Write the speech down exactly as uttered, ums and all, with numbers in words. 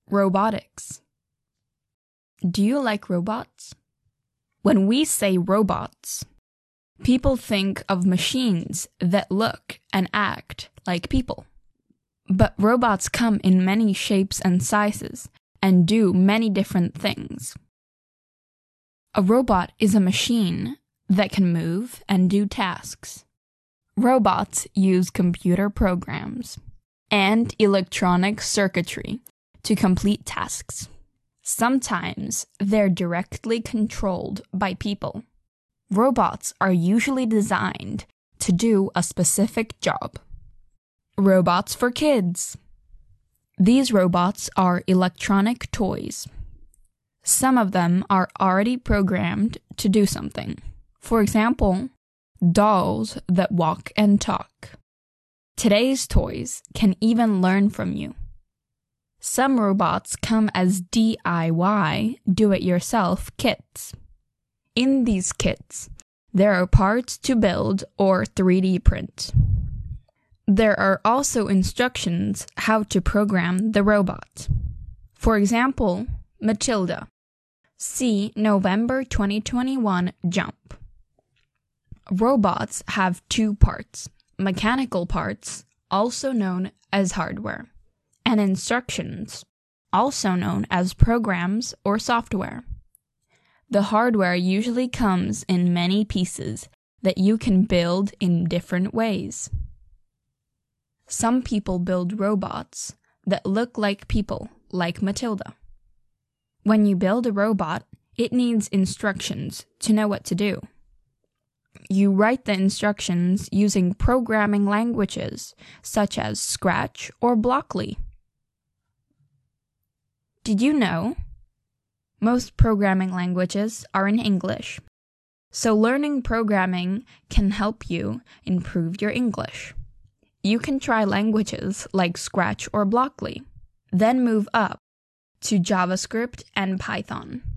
Robotics. Do you like robots? When we say robots, people think of machines that look and act like people. But robots come in many shapes and sizes and do many different things. A robot is a machine that can move and do tasks. Robots use computer programs and electronic circuitry to complete tasks. Sometimes they're directly controlled by people. Robots are usually designed to do a specific job. Robots for kids. These robots are electronic toys. Some of them are already programmed to do something. For example, dolls that walk and talk. Today's toys can even learn from you. Some robots come as D I Y, do-it-yourself kits. In these kits, there are parts to build or three D print. There are also instructions how to program the robot. For example, Matilda. See November twenty twenty-one Jump. Robots have two parts, mechanical parts, also known as hardware, and instructions, also known as programs or software. The hardware usually comes in many pieces that you can build in different ways. Some people build robots that look like people, like Matilda. When you build a robot, it needs instructions to know what to do. You write the instructions using programming languages such as Scratch or Blockly. Did you know? Most programming languages are in English, so learning programming can help you improve your English. You can try languages like Scratch or Blockly, then move up to JavaScript and Python.